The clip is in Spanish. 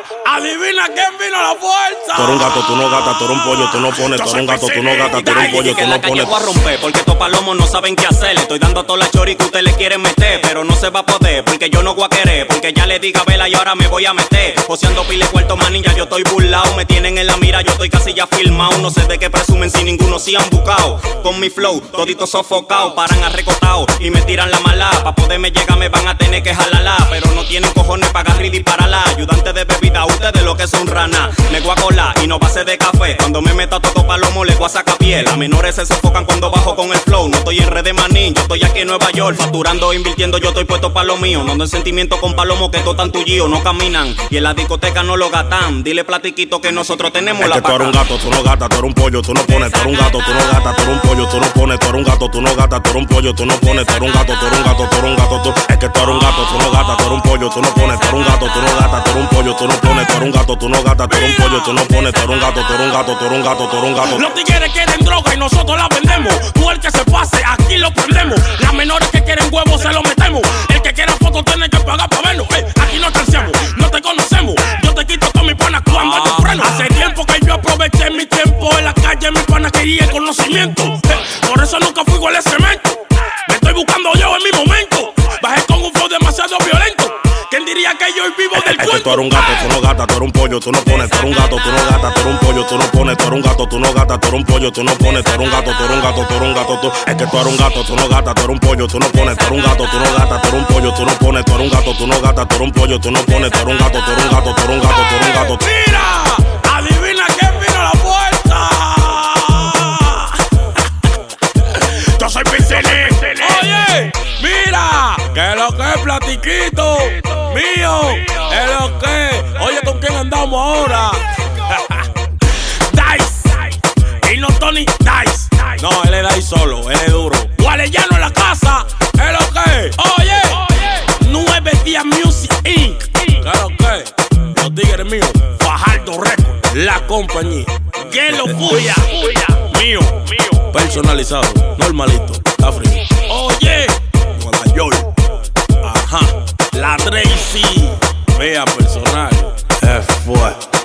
Adivina quién vino a la fuerza. Tú eres un gato, tú no gatas, tú eres un pollo, tú no pones. Tú eres un gato, tú no gatas, tú eres un pollo, tú no pones. Voy a romper porque estos palomos no saben qué hacer. Le estoy dando a toda la chori que usted le quiere meter, pero no se va a poder porque yo no voy a querer. Porque ya le diga vela y ahora me voy a meter. Joseando pile cuarto manilla, yo estoy burlao. Me tienen en la mira, yo estoy casi ya filmado. No sé de qué presumen si ninguno se han buscado. Con mi flow, todito sofocado, paran arrecotado y me tiran la mala. Pa' poderme llegar me van a tener que jalarla, pero no tienen cojones para agarrar y dispararla. Ayudante de bebida, ustedes lo que son rana. Me voy a colar y no base de café. Cuando me meta todo palomo le voy a sacar piel. Las menores se sofocan cuando bajo con el flow. No estoy en red de manín, yo estoy aquí en Nueva York. Facturando, invirtiendo, yo estoy puesto para lo mío. No ando en sentimiento con palomo que todo tan tullío. No caminan y en la discoteca no lo gatan. Dile platiquito que nosotros tenemos es la que paca. tú eres un gato, tú no gatas, tú eres un pollo, tú no pones. Tú eres un gato, tú no gatas, tú eres un pollo, tú no pones. Tú eres un gato, tú no gatas, tú eres un pollo, tú no pones. Tú eres un gato, tú eres un gato, tú eres un gato, tú. Es que tú eres un gato, tú no gatas, tú eres un pollo, tú no pones. Tú eres un gato, tú no gatas, tú eres un pollo, tú no pones. Tú eres un gato, tú no gatas, tú eres un pollo, tú no pones. Tú eres un gato, tú eres un gato, tú eres un gato, tú eres un gato. Los tigres quieren droga y nosotros la vendemos. Tú el que se pase, aquí lo prendemos. Las menores que quieren huevos se lo metemos. El que quiera fotos tiene que pagar para vernos. Aquí no terciamos, no te conocemos. Yo te quito con mi pana cuando yo freno. Hace tiempo que yo aproveché mi tiempo. En la calle mi pana quería el conocimiento. Por eso nunca fui igual de cemento. Me estoy buscando yo en mi momento. Bajé con un flow demasiado violento. ¿Quién diría que yo vivo del cuento? Es que tú eres un gato, tú no gatas, tú eres un pollo, tú no pones. Tú eres un gato, tú no gatas, tú eres un pollo, tú no pones. Tú eres un gato, tú no gatas, tú eres un pollo, tú no pones. Tú eres un gato, tú eres un gato, tú eres un gato, tú. Es que tú eres un gato, tú no gatas, tú eres un pollo, tú no pones. Tú eres un gato, tú no gatas, tú eres un pollo, tú no pones. Tú eres un gato, tú no gatas, tú eres un pollo, tú no pones. Tú eres un gato, tú eres un gato, tú eres un gato, tú eres un gato. Mira, adivina quién vino a la fuerza. Yo soy Pincini. Oye, mira, que lo que es platiquito mío, es lo que. Oye, ¿con quién andamos ahora? Dice, y no Tony Dice. No, él es Dice solo, él es duro. Guarellano en la casa, es lo que. Oye, 9 días Music Inc. Claro que, los tigres míos, Fajardo Record, la compañía. Que lo fuya, mío, personalizado, normalito, está frío. Oye, Nueva York, ajá, la Tracy, vea personal, es fuerte.